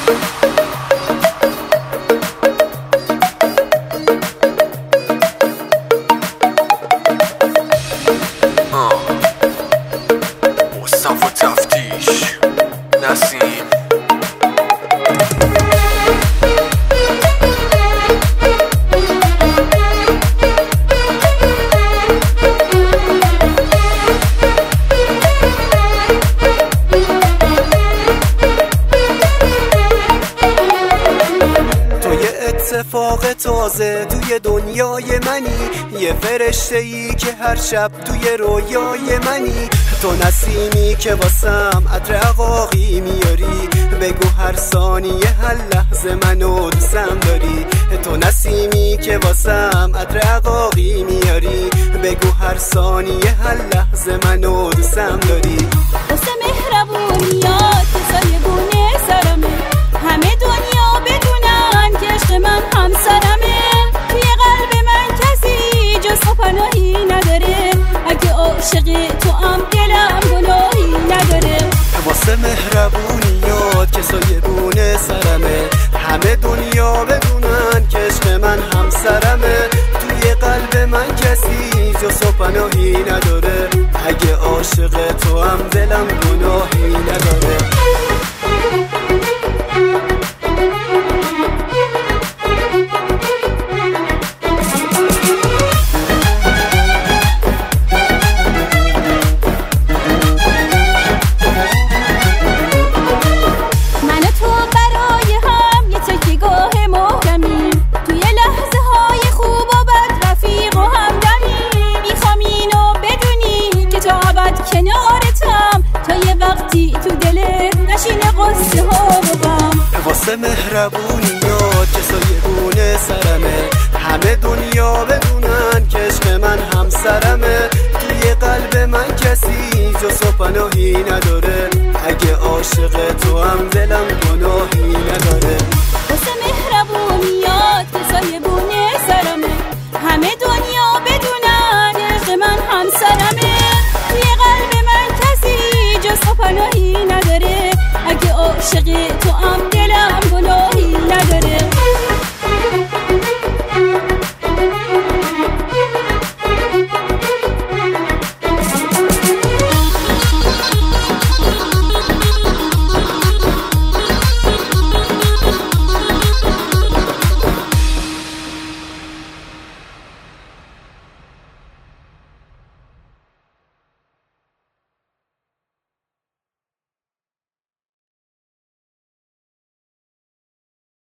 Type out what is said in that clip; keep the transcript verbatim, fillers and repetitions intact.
مصطفی تفتیش نسیم اتفاق تازه توی دنیای منی، یه فرشته ای که هر شب توی رویای منی. تو نسیمی که واسم عطر عقاقی میاری، بگو هر ثانیه هر لحظه منو دوستم داری. تو نسیمی که واسم عطر عقاقی میاری، بگو هر ثانیه هر لحظه منو دوستم داری. واسه مهربونیات کسای بونه سرمه، همه دنیا بدونن که عشق من همسرمه. توی قلب من کسی جز تو پناهی نداره، اگه عاشق تو هم دلم گناهی نداره. واسه مهربونیات کسای بونه سرمه، همه دنیا بدونن که عشق من همسرمه. توی قلب من کسی جز تو پناهی نداره، اگه عاشق تو هم دلم گناهی نداره. کنارتم تا یه وقتی تو دلت نشینه قصه ها و غم. واسه مهربونیات کسای بونه سرمه، همه دنیا بدونن که عشق من همسرمه. توی قلب من کسی جز تو پناهی نداره، اگه عاشق تو هم دلم گناهی نداره. واسه مهربونیات کسای بونه سرمه، همه دنیا بدونن عشق من همسرمه. توی قلب من کسی جز تو پناهی نداره، اگه عاشق تو هم